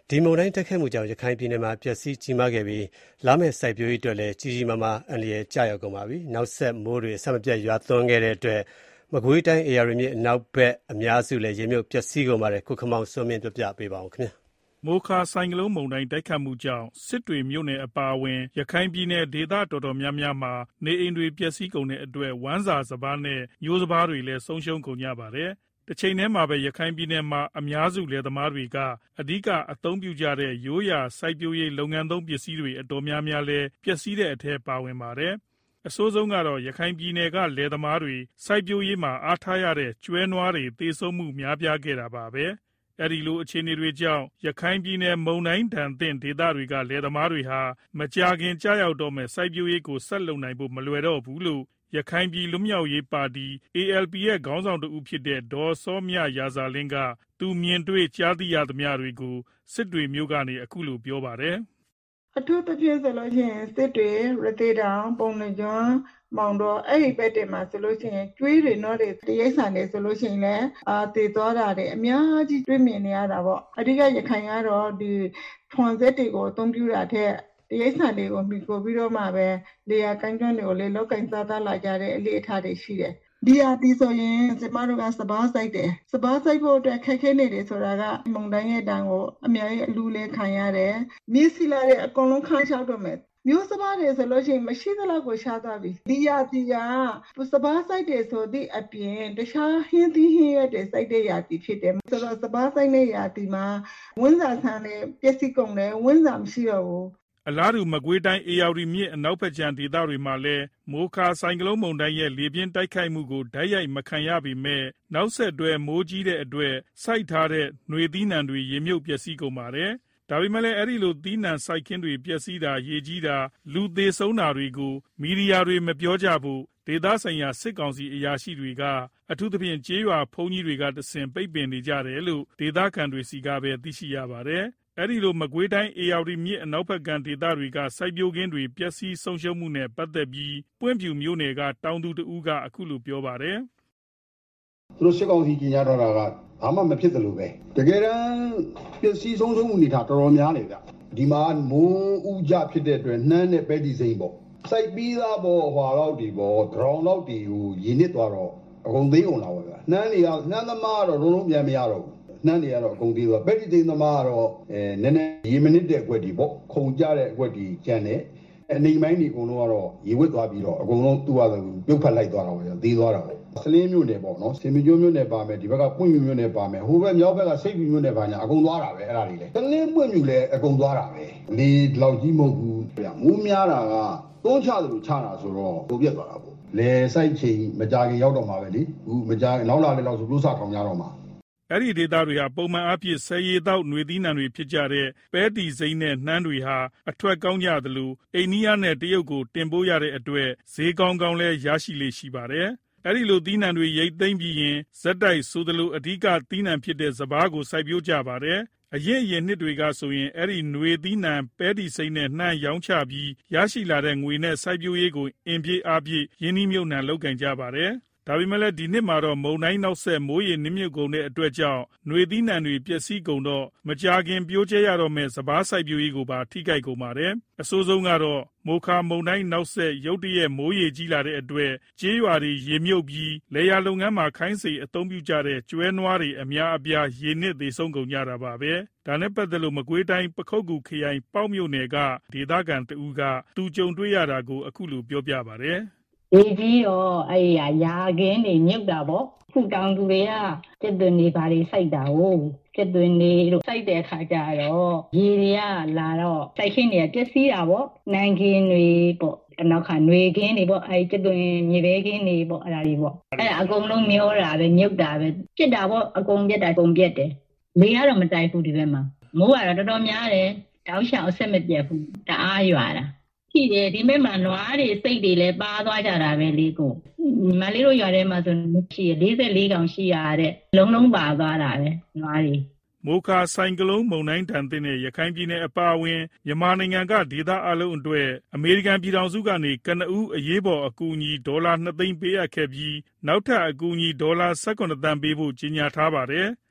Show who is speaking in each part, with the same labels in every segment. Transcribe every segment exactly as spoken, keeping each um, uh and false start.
Speaker 1: ဒီမုန်တိုင်းတိုက်ခတ်မှုကြောင့်ရခိုင်ပြည်နယ်မှာပျက်စီးကြီးမားခဲ့ပြီးလာမယ့်စိုက်ပျိုးရေးအတွက်လည်းကြီးကြီးမားမားအန္တရာယ်ကျရောက်ကုန်ပါပြီ။နောက်ဆက်မိုးတွေအဆက်မပြတ်ရွာသွန်းခဲ့တဲ့အတွက်မကွေးတိုင်းဧရာဝတီမြစ်အနောက်ဘက်အများစုလည်းရေမြုပ်ပျက်စီးကုန်ပါတယ်။ကိုခမောင်စိုးမင်းပြောပြပေးပါဦးခင်ဗျာ
Speaker 2: ။မိုခါဆိုင်ကလုန်းမုန်တိုင်းတိုက်ခတ်မှုကြောင့်စစ်တွေမြို့နယ်အပါအဝင်ရခိုင်ပြည်နယ်ဒေသတော်တော်များများမှာနေအိမ်တွေပျက်စီးကုန်တဲ့အတွက်ဝမ်းစာစပါးနဲ့မျိုးစပါးတွေလည်းဆုံးရှုံးကုန်ကြပါတယ်။တစ်ချိန်တည်းမှာပဲရခိုင်ပြည်နယ်မှာအများစုလယ်သမားတွေကအဓိကအသုံးပြုကြတဲ့ရိုးရာစိုက်ပျိုးရေးလုပ်ငန်းသုံးပစ္စည်းတွေအတော်များများလည်းပျက်စီးတဲ့အထက်ပါဝင်ပါတယ်။အဆိုးဆုံးကတော့ရခိုင်ပြည်နယ်ကလယ်သမားတွေစိုက်ပျိုးရေးမှာအားထားရတဲ့ကျွဲနွားတွေသေဆုံးမှုများပြားခဲ့တာပါပဲ။အဲဒီလိုအခြေအနေတွေကြောင့်ရခိုင်ပြည်နယ်မုန်တိုင်းဒဏ်သင့်ဒေသတွေကလယ်သမားတွေဟာမကြာခင်ကြာရောက်တော့မဲ့စိုက်ပျိုးရေးကိုဆက်လုပ်နိုင်ဖို့မလွယ်တော့ဘူးလို့ရခိုင်ပြည်လွတ်မြောက်ရေးပါတီ အေအယ်ပီ ရဲ့ခေါင်းဆောင်တဦးဖြစ်တဲ့ဒေါ်စောမြရာဇာလင်းကသူမြင်တွေ့ကြားသိရသမျှတွေကိုစစ်တွေမြို့ကနေအခုလိုပြောပါတယ်
Speaker 3: ။အထူးသဖြင့်ဆိုလို့ရှိရင်စစ်တွေရသေးတောင်ပုံနှကျွန်းမောင်တော်အဲ့ဒီဘက်တွေမှာဆိုလို့ရှိရင်ကျွေးတွေနော်တွေတရိတ်ဆန်တွေဆိုလို့ရှိရင်လည်းအာတည်သွားတာတွေအများကြီးတွေ့မြင်နေရတာပေါ့အဓိကရခိုင်ကတော့ဒီထွန်စက်တွေကိုအသုံးပြုတာထက်တရိတ်ဆန်တွေကိုမိကိုပြီးတော့မှပဲလေယာကိုင်းကျွန်းတွေကိုလေလောက်ကင်စားသားလာကြတဲ့အလေးအထားတွေရှိတယ်ဒီအတီဆိုရင်ကျမတို့ကစပားစိုက်တယ်စပားစိုက်ဖို့အတွက်ခက်ခဲနေတယ်ဆိုတာကမုန်တိုင်းရဲ့တန်ကိုအများကြီးအလူလေးခံရတယ်မြစ်စီလာတဲ့အကုန်လုံးခန်းချောက်တော့မယ်မျိုးစပါးတွေဆိုလို့ရှိရင်မရှိသလောက်ကိုရှားသွားပြီဒီရာတီကစပားစိုက်တယ်ဆိုသည့်အပြင်တခြားဟင်းသီးဟင်းရွက်တွေစိုက်တဲ့ရာတီဖြစ်တယ်ဆိုတော့စပားစိုက်တဲ့ရာတီမှာဝင်းစာဆန်းနဲ့ပျက်စီးကုန်တယ်ဝင်းစာမရှိတော့ဘူး
Speaker 2: အလားတူမကွေးတိုင်းဧရာဝတီမြစ်အနောက်ဘက်ခြမ်းဒေသတွေမှာလည်းမိုခါဆိုင်ကလုန်းမုန်တိုင်းရဲ့လေပြင်းတိုက်ခိုက်မှုကိုဓာတ်ရိုက်မခံရပေမဲ့နောက်ဆက်တွဲမိုးကြီးတဲ့အတွက်စိုက်ထားတဲ့ຫນွေသီးနှံတွေရေမြုပ်ပျက်စီးကုန်ပါတယ်။ဒါပေမဲ့လည်းအဲ့ဒီလိုသီးနှံစိုက်ခင်းတွေပျက်စီးတာရေကြီးတာလူသေဆုံးတာတွေကိုမီဒီယာတွေမပြောကြဘူးဒေသဆိုင်ရာစစ်ကောင်စီအရာရှိတွေကအထူးသဖြင့်ကျေးရွာဘုံကြီးတွေကတဆင်ပိတ်ပင်နေကြတယ်လို့ဒေသခံတွေစီကပဲသိရှိရပါတယ်။အဲဒီလိုမကွေးတိုင်းဧရာဝတီမြစ်အနောက်ဘက်ကဒေသတွေကစိုက်ပျိုးခင်းတွေပျက်စီးဆုံးရှုံးမှုနဲ့ပတ်သက်ပြီးပွင့်ဖြူမြို့နယ်ကတောင်သူတဦးကအခုလိုပြောပါတယ်
Speaker 4: ။သူတို့စစ်ကောင်စီကြီးညာတော့တာကဘာမှမဖြစ်သလိုပဲတကယ်တမ်းပျက်စီးဆုံးရှုံးမှုနေတာတော်တော်များနေဗျ။ဒီမှာမိုးဥကြဖြစ်တဲ့အတွက်နှမ်းနဲ့ပဲတီစိမ့်ပေါ့စိုက်ပြီးသားပေါ့ဟွာတော့ဒီပေါ့ ground တော့ဒီကိုရင်းနစ်သွားတော့အကုန်သေးကုန်လာပါဗျ။နှမ်းတွေကနှမ်းသမားတော့လုံးလုံးပြန်မရတော့ဘူးနှမ်းတွေကတော့အကုန်သေးသွားဘက်တီသိန်းသမားကတော့အဲနည်းနည်းရေမနစ်တဲ့အကွက်တွေပေါ့ခုံကြတဲ့အကွက်တွေကျန်တယ်အနေပိုင်းတွေအကုန်လုံးကတော့ရေဝစ်သွားပြီးတော့အကုန်လုံးသူ့ဟာသူပြုတ်ဖက်လိုက်သွားတာပေါ့သေးသွားတာပေါ့စလင်းမြို့နယ်ပေါ့နော်စင်မီကျိုးမြို့နယ်ပါမယ်ဒီဘက်ကပွင့်မြူမြို့နယ်ပါမယ်ဟိုဘက်မြောက်ဘက်ကစိတ်ပြူမြို့နယ်ပါညာအကုန်သွားတာပဲအဲ့ဒါတွေလေစလင်းပွင့်မြူလည်းအကုန်သွားတာပဲလေလောက်ကြီးမဟုတ်ဘူးဗျမိုးများတာကသုံးချသလိုချတာဆိုတော့ပုံပြက်သွားတာပေါ့လေစိုက်ချိန်မကြခင်ရောက်တော့မှာပဲလေဘူးမကြနောက်လာလေလောက်ဆိုပြိုးစားထောင်ကြတော့မှာ
Speaker 2: အဲ့ဒီဒေသတွေဟာပုံမှန်အားဖြင့်ဆယ်ရီတောက်ຫນွေသီးနှံတွေဖြစ်ကြတဲ့ပဲတီစိမ့်နဲ့နှမ်းတွေဟာအထွက်ကောင်းကြသလိုအိန္ဒိယနဲ့တရုတ်ကိုတင်ပို့ရတဲ့အတွက်ဈေးကောင်းကောင်းလဲရရှိလေရှိပါတယ်။အဲ့ဒီလိုသီးနှံတွေရိတ်သိမ်းပြီးရင်ဇက်တိုက်ဆိုသလိုအဓိကသီးနှံဖြစ်တဲ့စပါးကိုစိုက်ပျိုးကြပါတယ်။အရင်အရင်နှစ်တွေကဆိုရင်အဲ့ဒီຫນွေသီးနှံပဲတီစိမ့်နဲ့နှမ်းရောင်းချပြီးရရှိလာတဲ့ငွေနဲ့စိုက်ပျိုးရေးကိုအင်ပြေးအားဖြင့်ယင်းနှိမ့်မြုပ်နှံလုပ်ကင်ကြပါတယ်။ဒါပေမဲ့လည်းဒီနှစ်မှာတော့မုန်တိုင်းနောက်ဆက်မိုးရေနစ်မြုပ်ကုန်တဲ့အတွက်ကြောင့်ຫນွေသီးနှံတွေပျက်စီးကုန်တော့မကြာခင်ပြိုးကျရတော့မဲ့စပါးစိုက်ပျိုးရေးကိုပါထိခိုက်ကုန်ပါတယ်။အဆိုးဆုံးကတော့မိုခါမုန်တိုင်းနောက်ဆက်ရုတ်တရက်မိုးရေကြီးလာတဲ့အတွက်ကျေးရွာတွေရေမြုပ်ပြီးလေယာလုပ်ငန်းမှာခိုင်းစေအသုံးပြုကြတဲ့ကျွဲနွားတွေအများအပြားရေနစ်သေဆုံးကုန်ကြတာပါပဲ။ဒါနဲ့ပတ်သက်လို့မကွေးတိုင်းပခုတ်ကူခရိုင်ပေါက်မြို့နယ်ကဒေသခံတဦးကသူကြုံတွေ့ရတာကိုအခုလိုပြောပြပါတယ်။
Speaker 5: ဒီကြီးတော့အဲ့ရရာခင်းနေမြုပ်တာပေါ့ခုတောင်သူတွေကကျက်သွင်းနေပါလေစိုက်တာဟုတ်ကျက်သွင်းနေလို့စိုက်တဲ့အခါကျတော့ရေတွေကလာတော့စိုက်ခင်းတွေကပျက်စီးတာပေါ့နိုင်ခင်းတွေပေါ့နောက်ခါຫນွေခင်းတွေပေါ့အဲ့ကျက်သွင်းမြေပဲခင်းတွေပေါ့အဲ့ဒါတွေပေါ့အဲ့အကုန်လုံးမျောတာပဲမြုပ်တာပဲပြစ်တာပေါ့အကုန်ပြက်တာအကုန်ပြက်တယ်လေကတော့မတိုက်ဘူးဒီဘက်မှာမိုးကတော့တော်တော်များတယ်တောက်ချောင်အဆက်မပြတ်ဘူးတအားရွာတာရှိတယ်ဒီမဲ့မှာနွားတွေစိတ်တွေလည်းပါသွားကြတာပဲလေးကိုမလေးတို့ရွာထဲမှာဆိုရှိရလေး၄ကောင်ရှိရတဲ့လုံးလုံးပါသွားတာပဲနွားတွေ
Speaker 2: မိုခါဆိုင်ကလုန်းမုန်တိုင်းတန်တဲ့ရခိုင်ပြည်နယ်အပါအဝင်မြန်မာနိုင်ငံကဒေသအလုံးအတွက်အမေရိကန်ပြည်ထောင်စုကနေကနဦးအရေးပေါ်အကူအညီဒေါ်လာနှစ်သိန်းပေးအပ်ခဲ့ပြီးနောက်ထပ်အကူအညီဒေါ်လာ၁၇သန်းပေးဖို့ကြေညာထားပါတယ်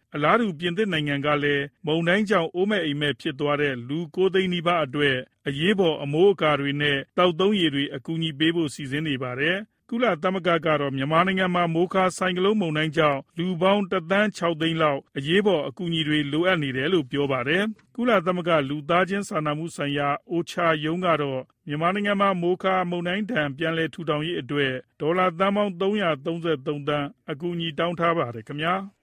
Speaker 2: အလားတူပြင်သစ်နိုင်ငံကလည်းမုန်တိုင်းကြောင့်အိုးမဲ့အိမ်မဲ့ဖြစ်သွားတဲ့လူကိုးသိန်းနီးပါးအတွက်အရေးပေါ်အမိုးအကာတွေနဲ့တောက်သုံးရေတွေအကူအညီပေးဖို့စီစဉ်နေပါတယ်။ကုလသမဂ္ဂကတော့မြန်မာနိုင်ငံမှာမိုခါဆိုင်ကလုန်းမုန်တိုင်းကြောင့်လူပေါင်းတစ်သန်းခြောက်သိန်းလောက်အရေးပေါ်အကူအညီတွေလိုအပ်နေတယ်လို့ပြောပါတယ်။ကုလသမဂ္ဂလူသားချင်းစာနာမှုဆိုင်ရာအိုချာရုံးကတော့မြန်မာနိုင်ငံမှာမိုခါမုန်တိုင်းဒဏ်ပြန်လည်ထူထောင်ရေးအတွက်ဒေါ်လာသန်းပေါင်းသုံးရာသုံးဆယ်သုံးသန်းအကူအညီတောင်းထားပါတယ်ခင်ဗျာ။